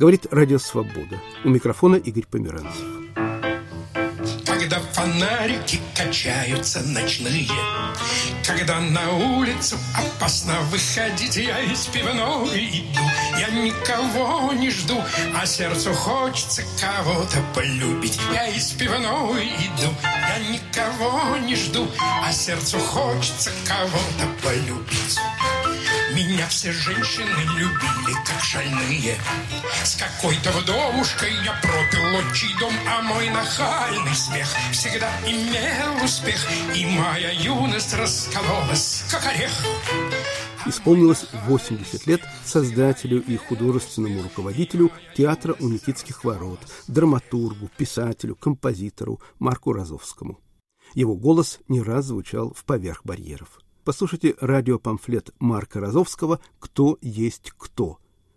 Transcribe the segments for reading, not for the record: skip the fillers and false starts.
Говорит Радио Свобода. У микрофона Игорь Померанцев. Когда фонарики качаются ночные, когда на улицу опасно выходить, я из пивной иду, я никого не жду, а сердцу хочется кого-то полюбить. Я из пивной иду, я никого не жду, а сердцу хочется кого-то полюбить. Меня все женщины любили, как шальные. С какой-то вдовушкой я пропил отчий дом, а мой нахальный смех всегда имел успех, и моя юность раскололась, как орех. Исполнилось 80 лет создателю и художественному руководителю театра у Никитских ворот, драматургу, писателю, композитору Марку Розовскому. Его голос не раз звучал в «Поверх барьеров». Послушайте радиопамфлет Марка Розовского «Кто есть кто»,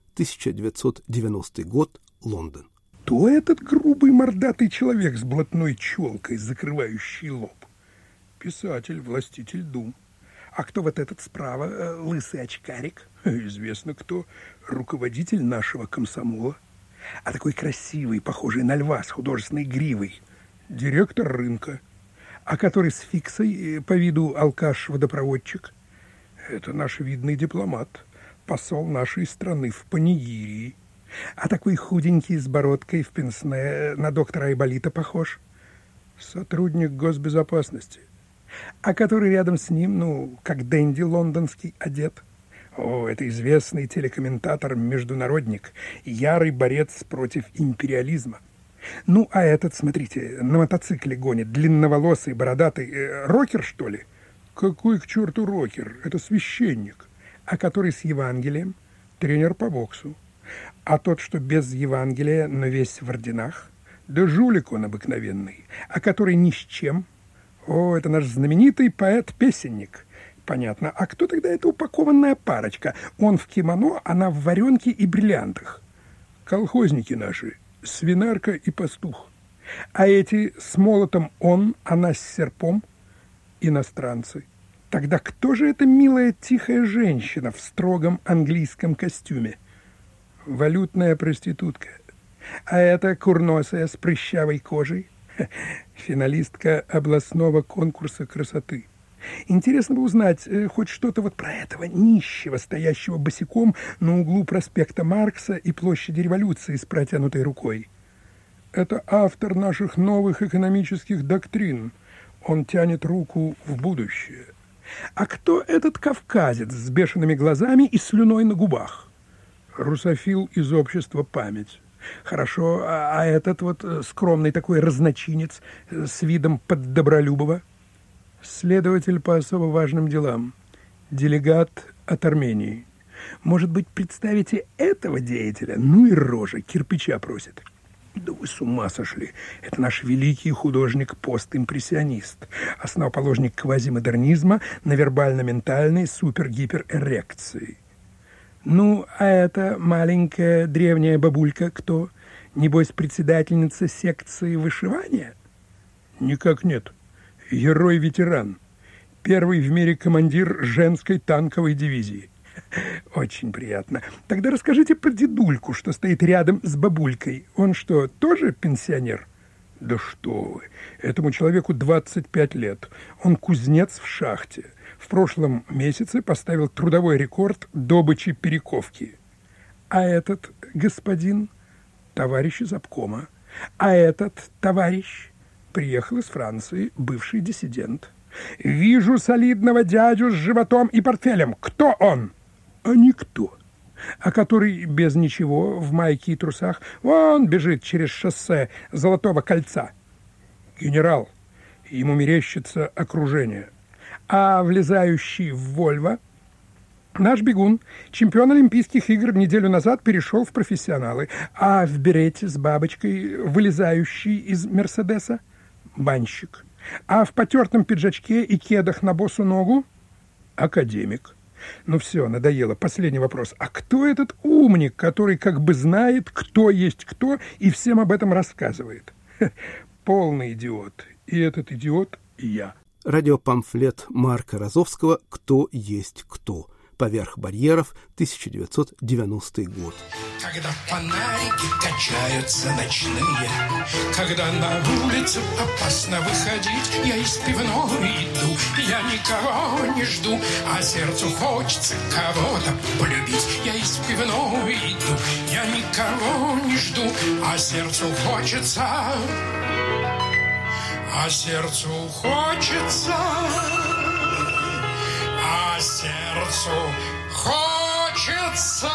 1990 год, Лондон. То этот грубый мордатый человек с блатной челкой, закрывающий лоб. Писатель, властитель дум. А кто вот этот справа, лысый очкарик? Известно кто. Руководитель нашего комсомола. А такой красивый, похожий на льва с художественной гривой. Директор рынка. А который с фиксой, по виду алкаш-водопроводчик. Это наш видный дипломат, посол нашей страны в Панигирии. А такой худенький с бородкой в пенсне на доктора Айболита похож. Сотрудник госбезопасности. А который рядом с ним, как денди лондонский одет. О, это известный телекомментатор-международник, ярый борец против империализма. А этот, смотрите, на мотоцикле гонит, длинноволосый, бородатый, рокер, что ли? Какой к черту рокер? Это священник. А который с Евангелием? Тренер по боксу. А тот, что без Евангелия, но весь в орденах? Да жулик он обыкновенный. А который ни с чем? О, это наш знаменитый поэт-песенник. Понятно. А кто тогда эта упакованная парочка? Он в кимоно, она в варенке и бриллиантах. Колхозники наши. Свинарка и пастух. А эти с молотом он, она с серпом, иностранцы. Тогда кто же эта милая тихая женщина в строгом английском костюме? Валютная проститутка. А эта курносая с прыщавой кожей? Финалистка областного конкурса красоты. Интересно бы узнать хоть что-то вот про этого нищего, стоящего босиком на углу проспекта Маркса и площади Революции с протянутой рукой. Это автор наших новых экономических доктрин. Он тянет руку в будущее. А кто этот кавказец с бешеными глазами и слюной на губах? Русофил из общества «Память». Хорошо, а этот вот скромный такой разночинец с видом Поддобролюбова? Следователь по особо важным делам. Делегат от Армении. Может быть, представите этого деятеля? И рожа, кирпича просит. Да вы с ума сошли. Это наш великий художник-постимпрессионист, основоположник квазимодернизма на вербально-ментальной супер-гиперэрекции. А эта маленькая древняя бабулька кто? Небось, председательница секции вышивания? Никак нет. Герой-ветеран. Первый в мире командир женской танковой дивизии. Очень приятно. Тогда расскажите про дедульку, что стоит рядом с бабулькой. Он что, тоже пенсионер? Да что вы. Этому человеку 25 лет. Он кузнец в шахте. В прошлом месяце поставил трудовой рекорд добычи перековки. А этот господин – товарищ из обкома. А этот товарищ приехал из Франции, бывший диссидент. Вижу солидного дядю с животом и портфелем. Кто он? А никто. А который без ничего, в майке и трусах, вон бежит через шоссе Золотого кольца. Генерал. Ему мерещится окружение. А влезающий в Вольво наш бегун, чемпион Олимпийских игр, неделю назад перешел в профессионалы. А в берете с бабочкой, вылезающий из Мерседеса, банщик. А в потертом пиджачке и кедах на босу ногу академик. Все, надоело. Последний вопрос. А кто этот умник, который как бы знает, кто есть кто, и всем об этом рассказывает? Полный идиот. И этот идиот я. Радиопамфлет Марка Розовского «Кто есть кто». «Поверх барьеров», 1990 год. Когда фонарики качаются ночные, когда на улицу опасно выходить, я из пивной иду, я никого не жду, а сердцу хочется кого-то полюбить. Я из пивной иду, я никого не жду, а сердцу хочется, а сердцу хочется, а сердцу хочется.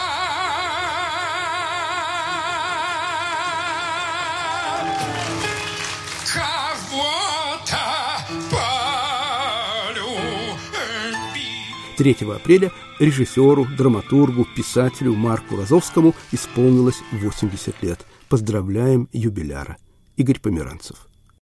Кого-то полюбить. 3 апреля режиссеру, драматургу, писателю Марку Розовскому исполнилось 80 лет. Поздравляем юбиляра. Игорь Померанцев.